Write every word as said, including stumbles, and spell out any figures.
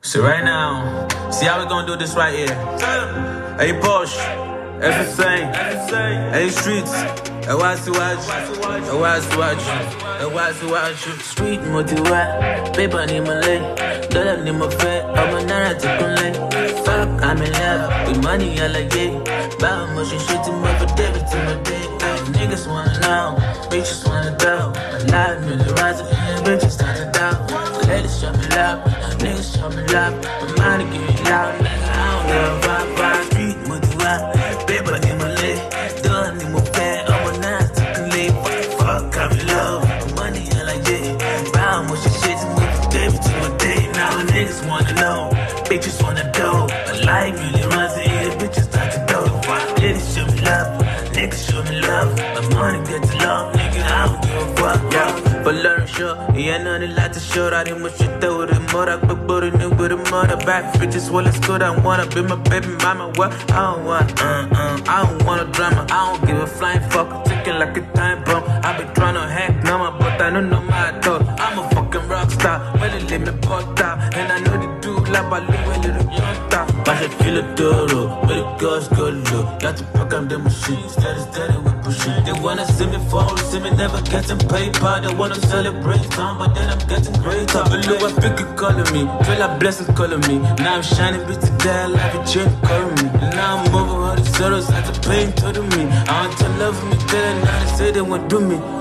So right now, see how we gonna do this right here. Hey Porsche, everything, hey Streets, hey Wasi Waju, hey Wasi Waju, hey Wasi Waju. Street motiwa, paper ni malay, dollar ni mafe, I'm a nara to kunle. Fuck, I'm in love with money, I like it. Buy motion shit to me for David to my day. Niggas wanna know, bitches wanna know. My life really rising, bitches starting down. Ladies show me love, niggas show me love. My money give me loud, nigga, I don't know why, why. Street motiwa, paper in my leg, dollar in my bed, I'm a nine to kunle. Fuck, I'm in love with money, I like it. Buy motion shit to me for David to my day. Now niggas wanna know, bitches wanna know. My life really rising, bitches start to know. Ladies show me love, niggas show me love. My money gets long, nigga, I don't give a fuck, yeah. For learn sure, yeah, nothing like to show that in my shit that with it more. I put booty new with a mother back. Bitches, well, it's good, I wanna be my baby mama. What? I don't want, uh, uh, I don't want a drama. I don't give a flying fuck, ticking like a time bomb. I be tryna hack number, but I don't know my thought. I'm a fucking rock star, well, let me put out. And I know the dude, like I live a little young star. I should feel a duro, where the girls go low. Got to fuck up the machine, steady, steady with pushing. They wanna see me fall, see me never getting paper. They wanna celebrate time, but then I'm getting greater. Below I pick it calling me, feel like blessings calling me. Now I'm shining, bitch to death, like a chain calling me. Now I'm over all the zeros, like the pain to me. I want to love me, tell them now they say they won't do me.